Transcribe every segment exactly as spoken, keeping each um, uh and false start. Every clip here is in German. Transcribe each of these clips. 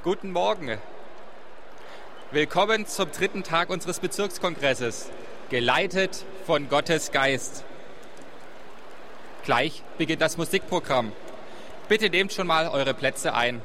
Guten Morgen. Willkommen zum dritten Tag unseres Bezirkskongresses, geleitet von Gottes Geist. Gleich beginnt das Musikprogramm. Bitte nehmt schon mal eure Plätze ein.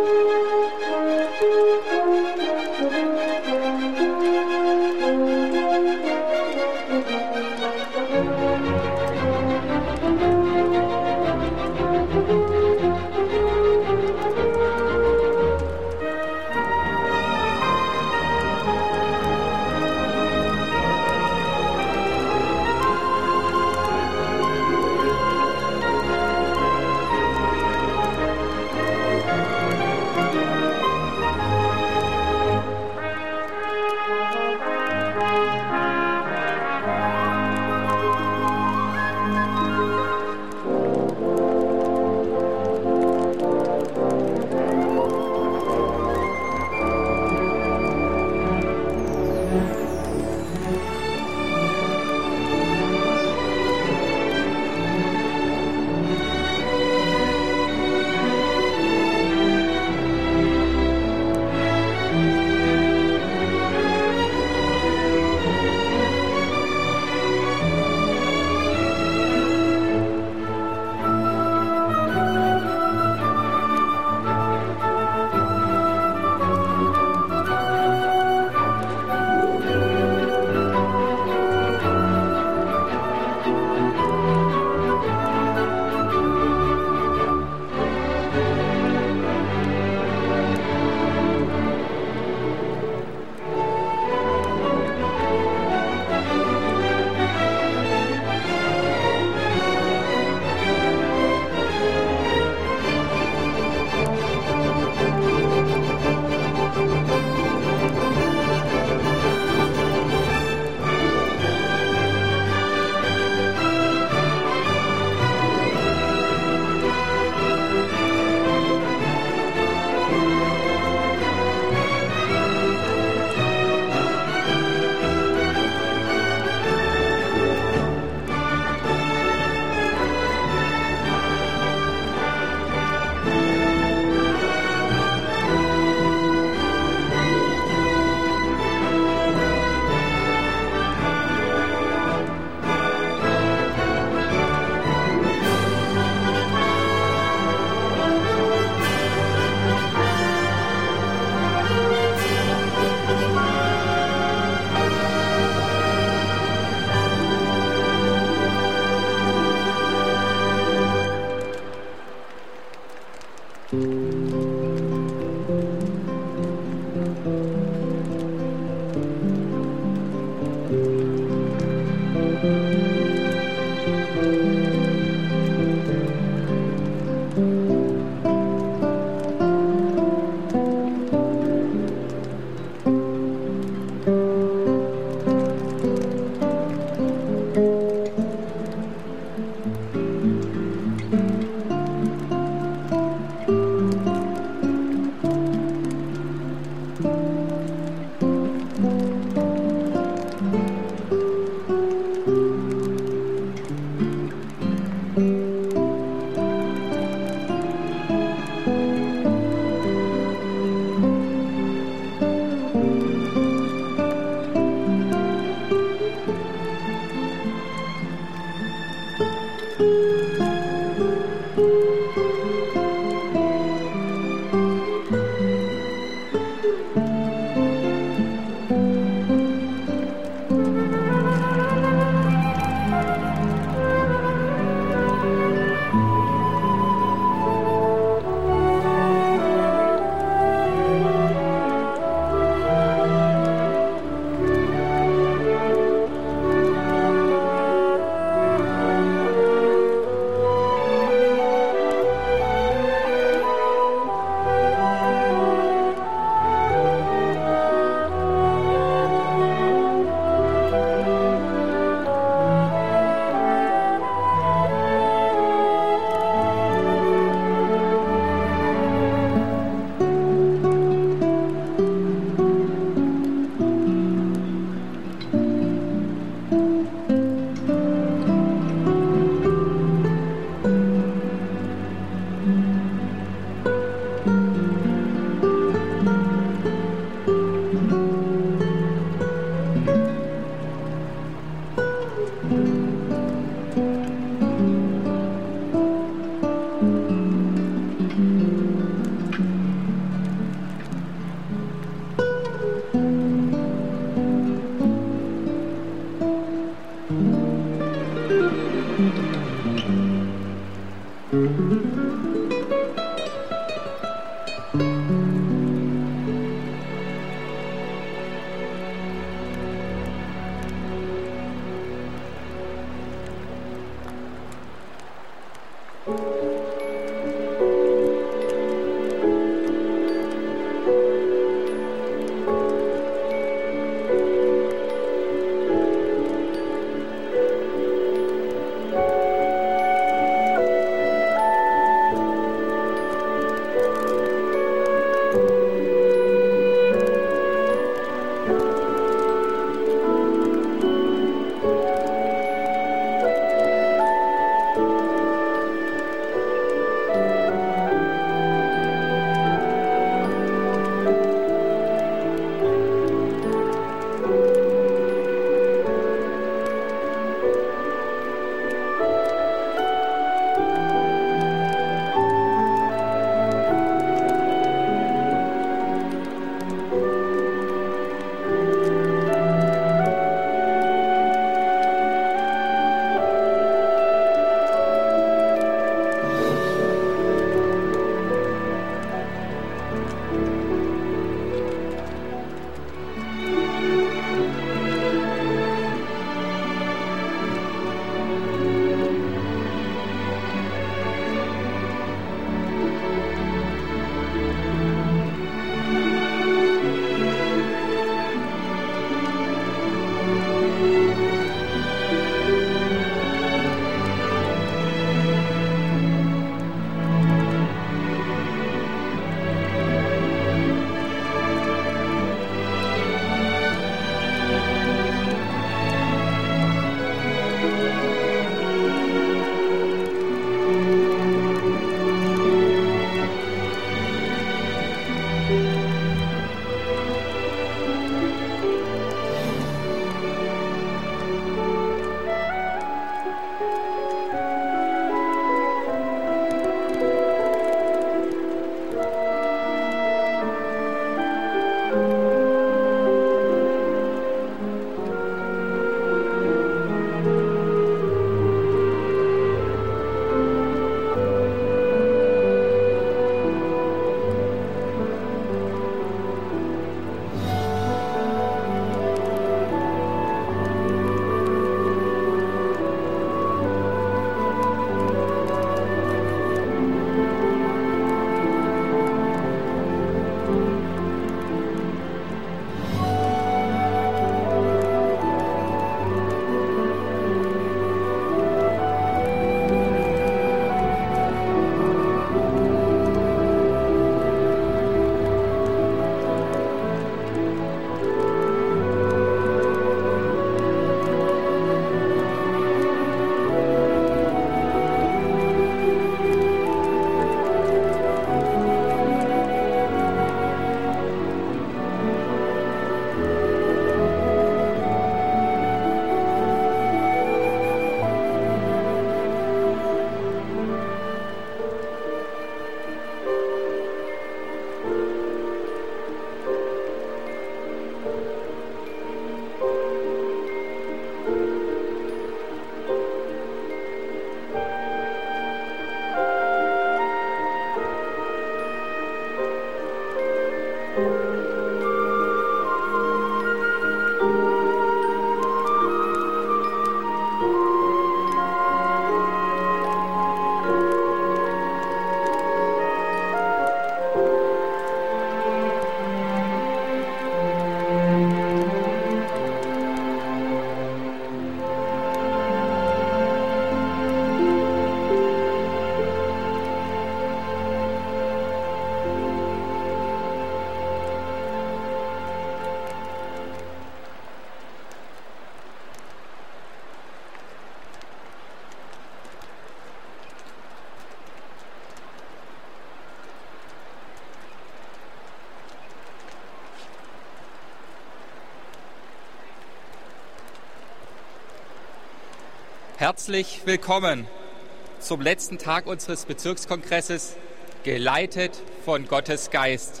Herzlich willkommen zum letzten Tag unseres Bezirkskongresses, geleitet von Gottes Geist.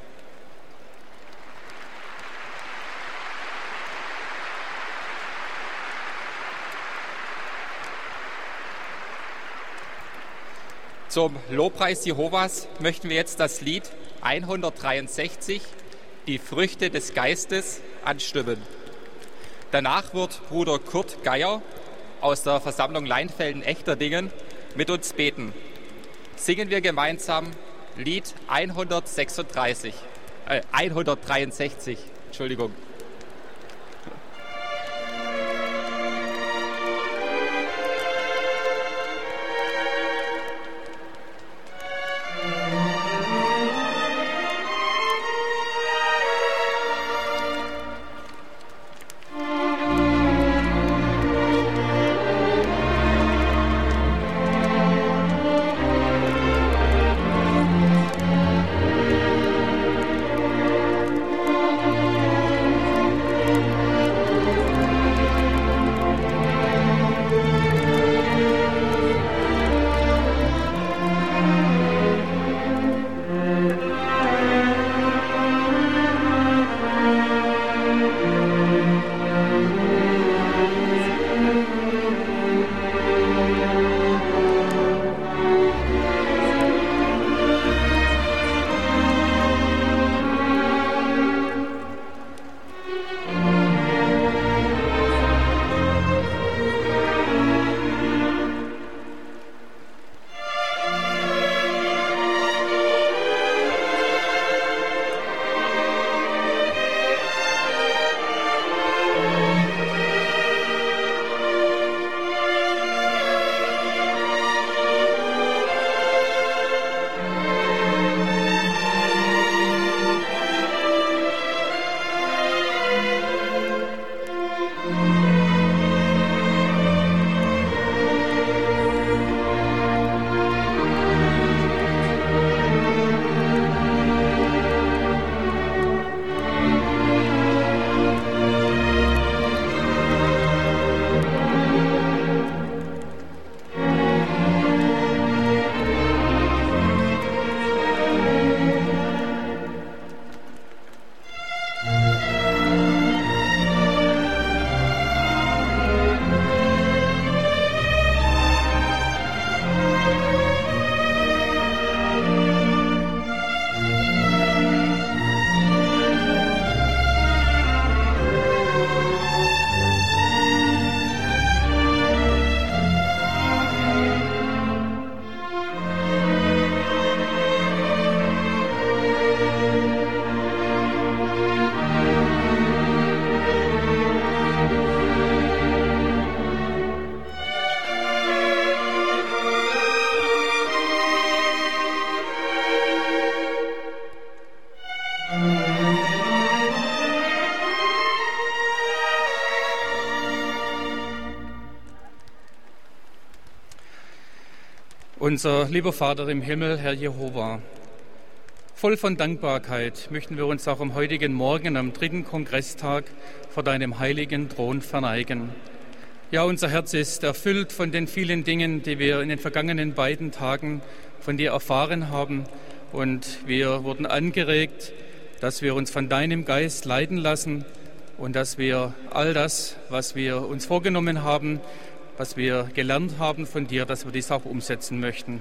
Zum Lobpreis Jehovas möchten wir jetzt das Lied hundertdreiundsechzig, die Früchte des Geistes, anstimmen. Danach wird Bruder Kurt Geier aus der Versammlung Leinfelden-Echterdingen mit uns beten, singen wir gemeinsam Lied hundertsechsunddreißig, äh, hundertdreiundsechzig, Entschuldigung. Unser lieber Vater im Himmel, Herr Jehova, voll von Dankbarkeit möchten wir uns auch am heutigen Morgen, am dritten Kongresstag, vor deinem heiligen Thron verneigen. Ja, unser Herz ist erfüllt von den vielen Dingen, die wir in den vergangenen beiden Tagen von dir erfahren haben. Und wir wurden angeregt, dass wir uns von deinem Geist leiten lassen und dass wir all das, was wir uns vorgenommen haben, was wir gelernt haben von dir, dass wir dies auch umsetzen möchten.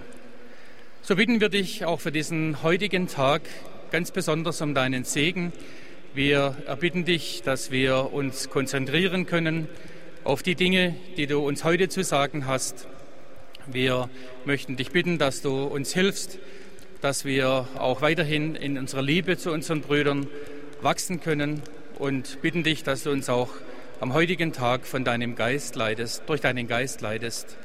So bitten wir dich auch für diesen heutigen Tag ganz besonders um deinen Segen. Wir erbitten dich, dass wir uns konzentrieren können auf die Dinge, die du uns heute zu sagen hast. Wir möchten dich bitten, dass du uns hilfst, dass wir auch weiterhin in unserer Liebe zu unseren Brüdern wachsen können und bitten dich, dass du uns auch am heutigen Tag von deinem Geist leitest, durch deinen Geist leitest.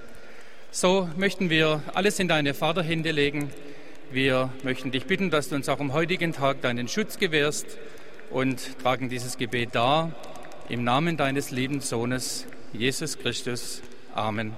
So möchten wir alles in deine Vaterhände legen. Wir möchten dich bitten, dass du uns auch am heutigen Tag deinen Schutz gewährst und tragen dieses Gebet dar im Namen deines lieben Sohnes, Jesus Christus. Amen.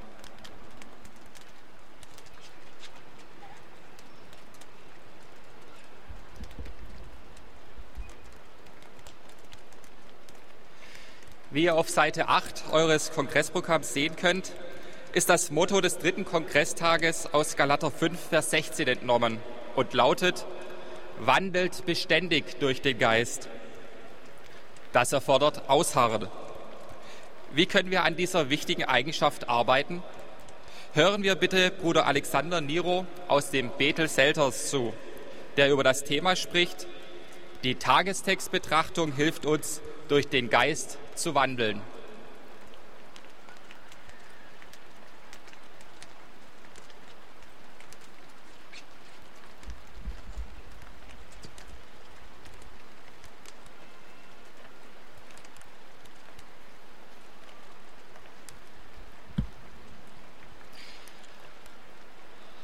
Wie ihr auf Seite acht eures Kongressprogramms sehen könnt, ist das Motto des dritten Kongresstages aus Galater fünf, Vers sechzehn entnommen und lautet: Wandelt beständig durch den Geist. Das erfordert Ausharren. Wie können wir an dieser wichtigen Eigenschaft arbeiten? Hören wir bitte Bruder Alexander Niro aus dem Bethel Selters zu, der über das Thema spricht: Die Tagestextbetrachtung hilft uns, durch den Geist zu wandeln.